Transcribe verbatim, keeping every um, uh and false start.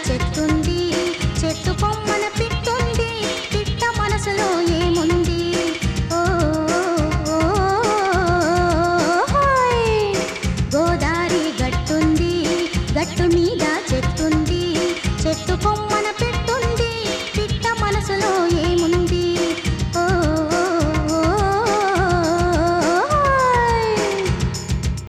చెట్టుంది, చెట్టు కొమ్మన పిట్టుంది, పిట్ట మనసులో ఏముంది? ఓ గోదారి గట్టుంది, గట్టు మీద చెట్టుంది, చెట్టు కొమ్మ